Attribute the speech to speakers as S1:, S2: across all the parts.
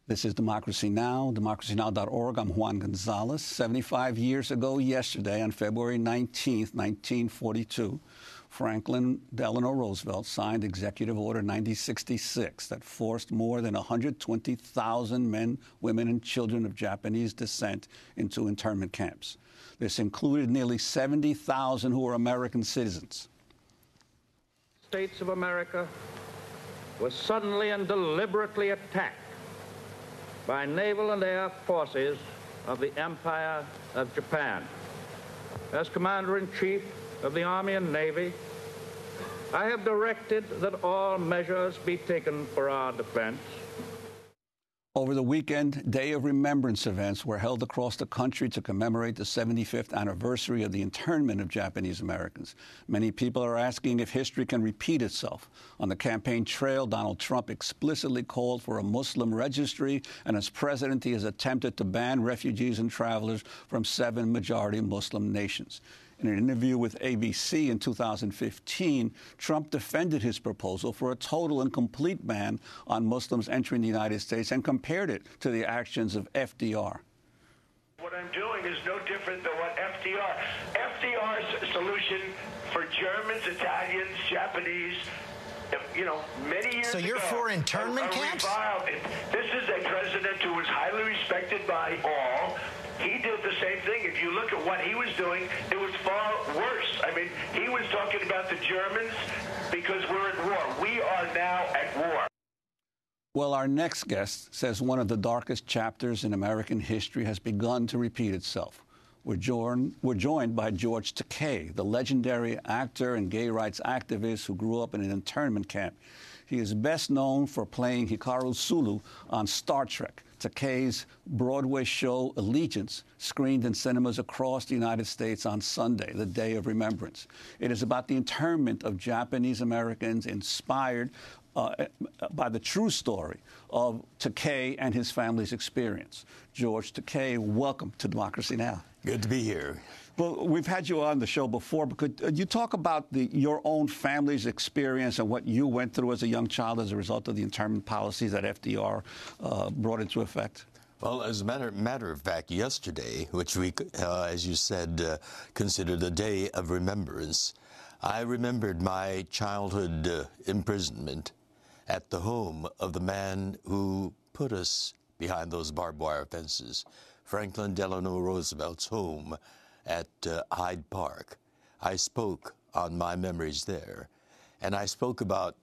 S1: This is Democracy Now!, democracynow.org. I'm Juan Gonzalez. 75 years ago yesterday, on February 19th, 1942, Franklin Delano Roosevelt signed Executive Order 9066 that forced more than 120,000 men, women, and children of Japanese descent into internment camps. This included nearly 70,000 who were American citizens.
S2: States of America was suddenly and deliberately attacked by naval and air forces of the Empire of Japan. As Commander-in-Chief of the Army and Navy, I have directed that all measures be taken for our defense.
S1: Over the weekend, Day of Remembrance events were held across the country to commemorate the 75th anniversary of the internment of Japanese Americans. Many people are asking if history can repeat itself. On the campaign trail, Donald Trump explicitly called for a Muslim registry, and as president, he has attempted to ban refugees and travelers from 7 majority Muslim nations. In an interview with ABC in 2015, Trump defended his proposal for a total and complete ban on Muslims entering the United States and compared it to the actions of FDR.
S3: What I'm doing is no different than what FDR's solution for Germans, Italians, Japanese, many years ago.
S4: So you're for internment camps?
S3: This is a president who was highly respected by all. He did the same thing. If you look at what he was doing, it was far worse. I mean, he was talking about the Germans because we're at war. We are now at war.
S1: Well, our next guest says one of the darkest chapters in American history has begun to repeat itself. We're joined by George Takei, the legendary actor and gay rights activist who grew up in an internment camp. He is best known for playing Hikaru Sulu on Star Trek. Takei's Broadway show Allegiance screened in cinemas across the United States on Sunday, the Day of Remembrance. It is about the internment of Japanese Americans inspired by the true story of Takei and his family's experience. George Takei, welcome to Democracy Now!
S5: Good to be here.
S1: Well, we've had you on the show before, but could you talk about your own family's experience and what you went through as a young child as a result of the internment policies that FDR brought into effect?
S5: Well, as a matter of fact, yesterday, which we, as you said, considered a day of remembrance, I remembered my childhood imprisonment at the home of the man who put us behind those barbed wire fences, Franklin Delano Roosevelt's home at Hyde Park. I spoke on my memories there, and I spoke about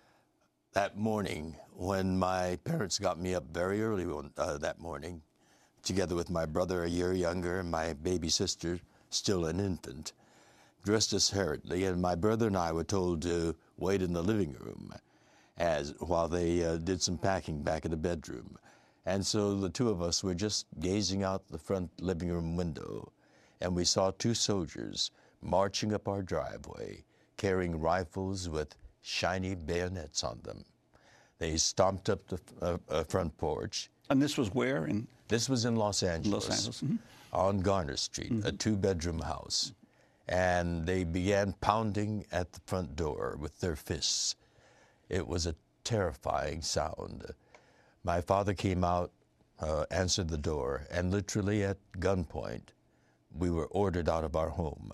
S5: that morning when my parents got me up very early that morning, together with my brother a year younger and my baby sister, still an infant, dressed us hurriedly, and my brother and I were told to wait in the living room while they did some packing back in the bedroom. And so the two of us were just gazing out the front living room window, and we saw 2 soldiers marching up our driveway, carrying rifles with shiny bayonets on them. They stomped up the front porch.
S1: And this was where?
S5: This was in Los Angeles.
S1: Los Angeles. Mm-hmm.
S5: On Garner Street, a 2-bedroom house. And they began pounding at the front door with their fists. It was a terrifying sound. My father came out, answered the door, and literally at gunpoint, we were ordered out of our home.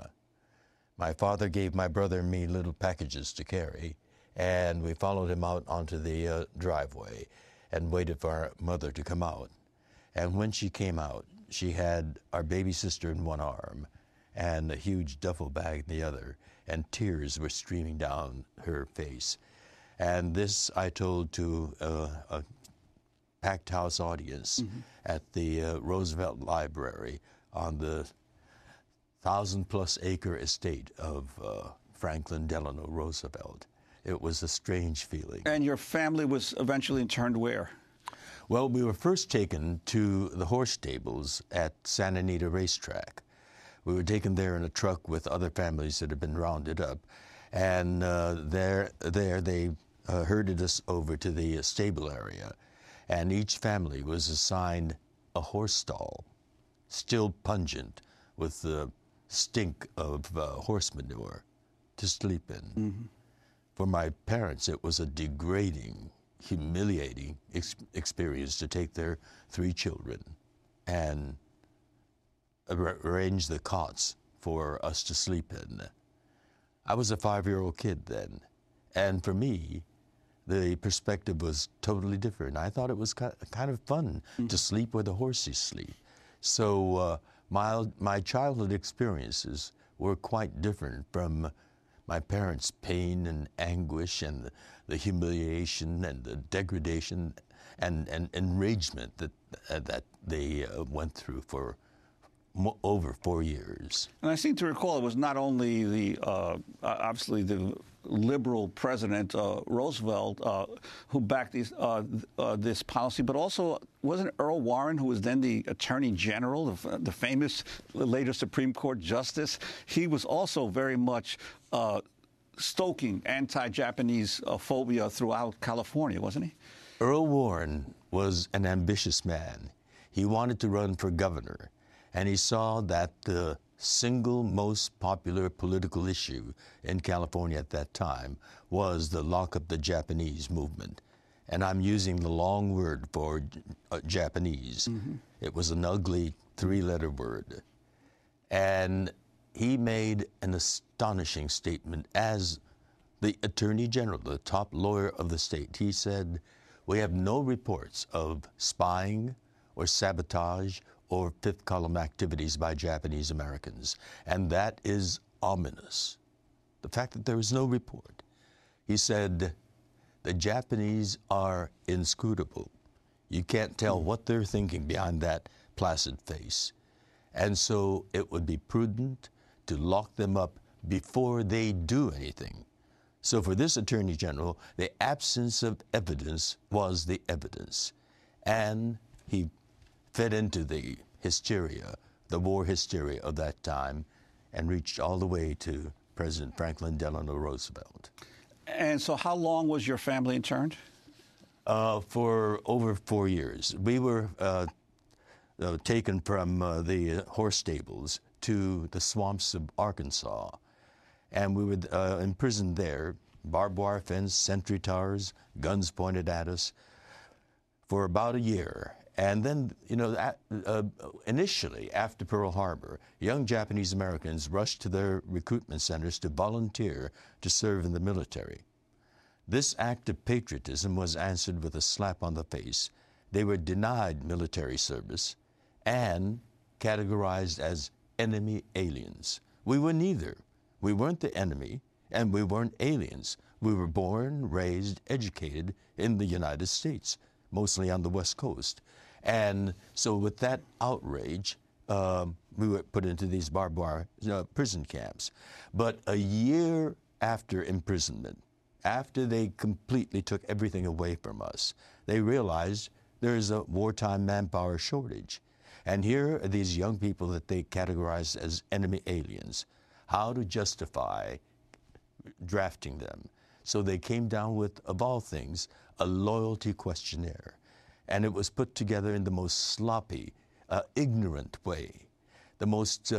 S5: My father gave my brother and me little packages to carry, and we followed him out onto the driveway and waited for our mother to come out. And when she came out, she had our baby sister in one arm and a huge duffel bag in the other, and tears were streaming down her face. And this I told to a packed house audience at the Roosevelt Library on the 1,000+ acre estate of Franklin Delano Roosevelt. It was a strange feeling.
S1: And your family was eventually interned where?
S5: Well, we were first taken to the horse stables at Santa Anita Racetrack. We were taken there in a truck with other families that had been rounded up, and there they herded us over to the stable area, and each family was assigned a horse stall, still pungent with the stink of horse manure, to sleep in. For my parents, it was a degrading humiliating experience to take their 3 children and arrange the cots for us to sleep in. I was a 5-year-old kid then, and for me, the perspective was totally different. I thought it was kind of fun to sleep where the horses sleep. So my childhood experiences were quite different from my parents' pain and anguish and the humiliation and the degradation and enragement that they went through for over 4 years.
S1: And I seem to recall it was not only the obviously the liberal President Roosevelt who backed this policy, but also wasn't Earl Warren, who was then the Attorney General, the famous later Supreme Court Justice? He was also very much stoking anti-Japanese phobia throughout California, wasn't he?
S5: Earl Warren was an ambitious man. He wanted to run for governor, and he saw that the single most popular political issue in California at that time was the Lock Up the Japanese movement. And I'm using the long word for Japanese. Mm-hmm. It was an ugly 3-letter word. And he made an astonishing statement as the Attorney General, the top lawyer of the state. He said, "We have no reports of spying or sabotage or fifth column activities by Japanese Americans." And that is ominous. The fact that there is no report. He said, "The Japanese are inscrutable. You can't tell what they're thinking behind that placid face. And so it would be prudent to lock them up before they do anything." So for this Attorney General, the absence of evidence was the evidence. And he fed into the hysteria, the war hysteria of that time, and reached all the way to President Franklin Delano Roosevelt.
S1: And so how long was your family interned?
S5: For over 4 years. We were taken from the horse stables to the swamps of Arkansas, and we were imprisoned there, barbed wire fence, sentry towers, guns pointed at us, for about a year. And then, initially, after Pearl Harbor, young Japanese Americans rushed to their recruitment centers to volunteer to serve in the military. This act of patriotism was answered with a slap on the face. They were denied military service and categorized as enemy aliens. We were neither. We weren't the enemy, and we weren't aliens. We were born, raised, educated in the United States, mostly on the West Coast. And so with that outrage, we were put into these barbed wire prison camps. But a year after imprisonment, after they completely took everything away from us, they realized there is a wartime manpower shortage. And here are these young people that they categorized as enemy aliens. How to justify drafting them? So they came down with, of all things, a loyalty questionnaire. And it was put together in the most sloppy, ignorant way. The most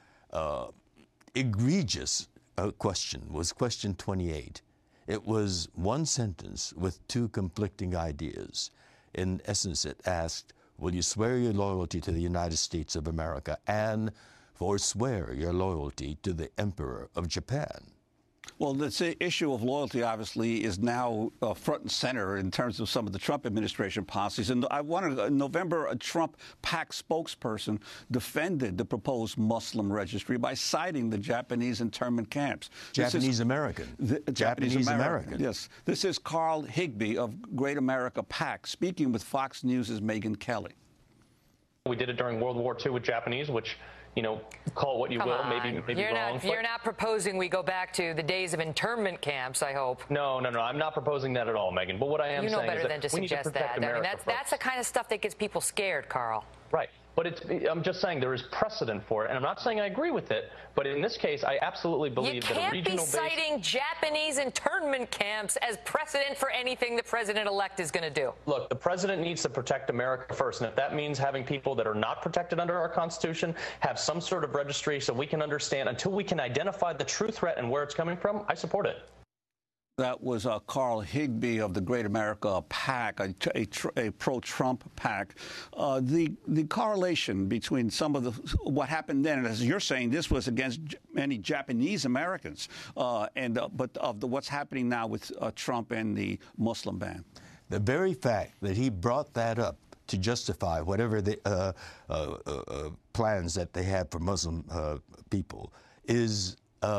S5: egregious question was question 28. It was one sentence with 2 conflicting ideas. In essence, it asked, will you swear your loyalty to the United States of America and forswear your loyalty to the Emperor of Japan?
S1: Well, the issue of loyalty, obviously, is now front and center in terms of some of the Trump administration policies. And in November, a Trump PAC spokesperson defended the proposed Muslim registry by citing the Japanese internment camps.
S5: Japanese American.
S1: Japanese American. Yes. This is Carl Higbie of Great America PAC speaking with Fox News' Megyn Kelly.
S6: We did it during World War II with Japanese, which, call it what you will, maybe wrong.
S7: You're not proposing we go back to the days of internment camps, I hope.
S6: No, I'm not proposing that at all, Megyn. But what I am saying is that we need to protect America.
S7: I mean, that's the kind of stuff that gets people scared, Carl.
S6: Right. But I'm just saying there is precedent for it, and I'm not saying I agree with it, but in this case, I absolutely believe that a regional base...
S7: You can't be citing Japanese internment camps as precedent for anything the president-elect is going to do.
S6: Look, the president needs to protect America first, and if that means having people that are not protected under our Constitution have some sort of registry so we can understand, until we can identify the true threat and where it's coming from, I support it.
S1: That was Carl Higbee of the Great America PAC, a pro-Trump PAC. The correlation between some of what happened then, and as you're saying, this was against many Japanese Americans, but what's happening now with Trump and the Muslim ban.
S5: The very fact that he brought that up to justify whatever the plans that they have for Muslim people is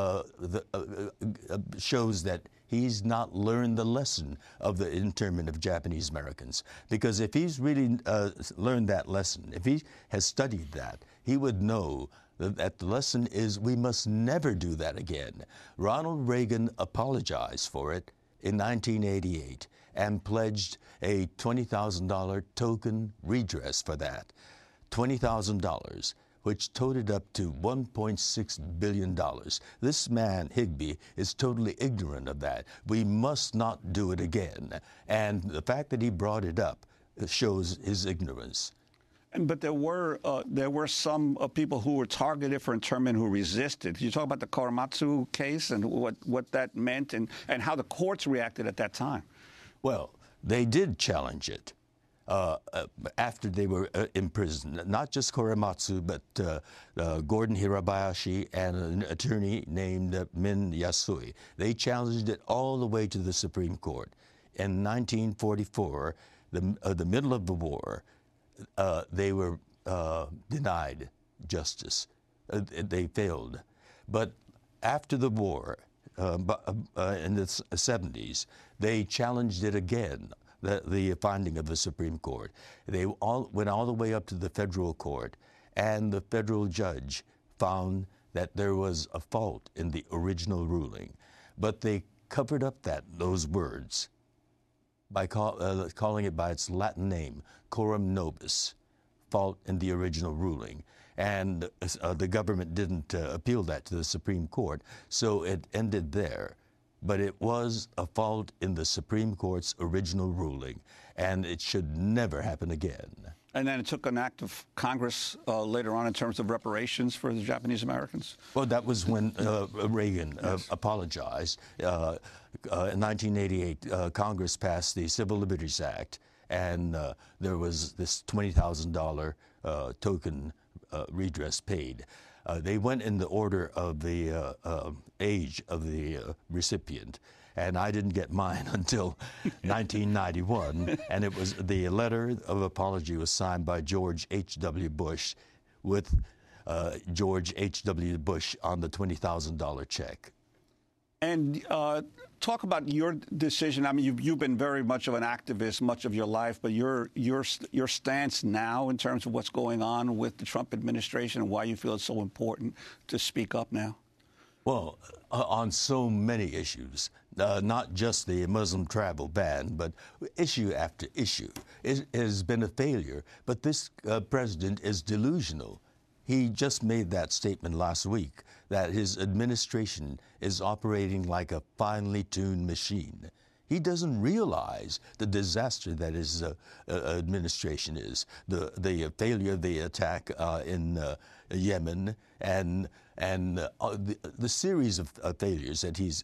S5: shows that he's not learned the lesson of the internment of Japanese Americans. Because if he's really learned that lesson, if he has studied that, he would know that the lesson is we must never do that again. Ronald Reagan apologized for it in 1988 and pledged a $20,000 token redress for that. $20,000. Which totaled up to $1.6 billion. This man, Higbee, is totally ignorant of that. We must not do it again. And the fact that he brought it up shows his ignorance.
S1: But there were some people who were targeted for internment who resisted. You talk about the Korematsu case and what that meant and how the courts reacted at that time.
S5: Well, they did challenge it. After they were imprisoned, not just Korematsu, but Gordon Hirabayashi and an attorney named Min Yasui. They challenged it all the way to the Supreme Court. In 1944, the middle of the war, they were denied justice. They failed. But after the war, in the 70s, they challenged it again. The finding of the Supreme Court. They all went all the way up to the federal court, and the federal judge found that there was a fault in the original ruling. But they covered up those words by calling it by its Latin name, coram nobis, fault in the original ruling. And the government didn't appeal that to the Supreme Court, so it ended there. But it was a fault in the Supreme Court's original ruling, and it should never happen again.
S1: And then it took an act of Congress later on in terms of reparations for the Japanese Americans?
S5: Well, that was when Reagan apologized. In 1988, Congress passed the Civil Liberties Act, and there was this $20,000 token redress paid. They went in the order of the age of the recipient, and I didn't get mine until 1991, and it was the letter of apology was signed by George H.W. Bush with George H.W. Bush on the $20,000 check.
S1: And talk about your decision. I mean, you've been very much of an activist much of your life, but your stance now in terms of what's going on with the Trump administration and why you feel it's so important to speak up now?
S5: Well, on so many issues, not just the Muslim travel ban, but issue after issue. It has been a failure, but this president is delusional. He just made that statement last week that his administration is operating like a finely tuned machine. He doesn't realize the disaster that his administration is, the failure of the attack in Yemen, and the series of failures that he's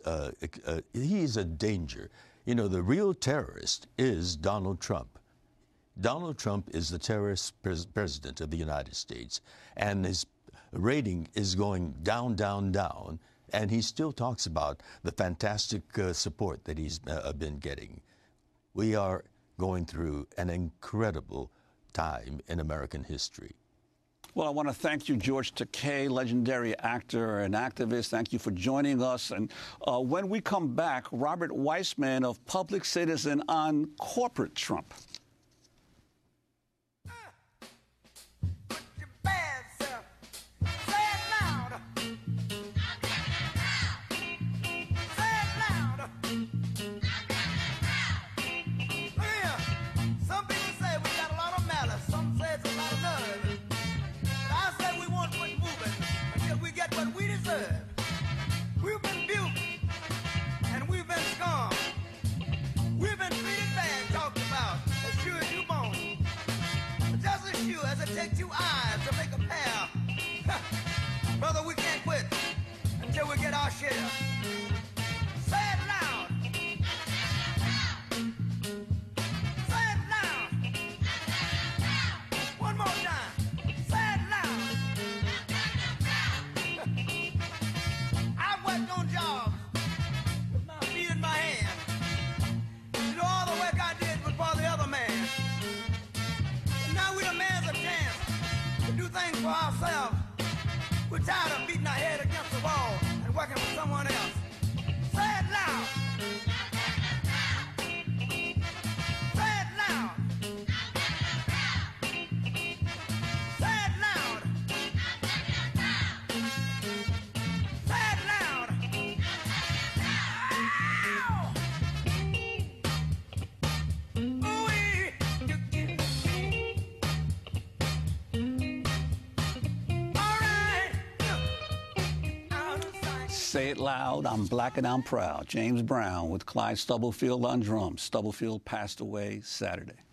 S5: a danger. You know, the real terrorist is Donald Trump. Donald Trump is the terrorist president of the United States, and his rating is going down, down, down, and he still talks about the fantastic support that he's been getting. We are going through an incredible time in American history.
S1: Well, I want to thank you, George Takei, legendary actor and activist. Thank you for joining us. And when we come back, Robert Weissman of Public Citizen on corporate Trump.
S8: Take two eyes to make a pair. Brother, we can't quit until we get our share. Say it loud. things for ourselves. We're tired of beating our head against the wall and working for someone else. Say it loud. Say it loud. Say it loud. Say it loud.
S1: Say it loud, I'm black and I'm proud. James Brown with Clyde Stubblefield on drums. Stubblefield passed away Saturday.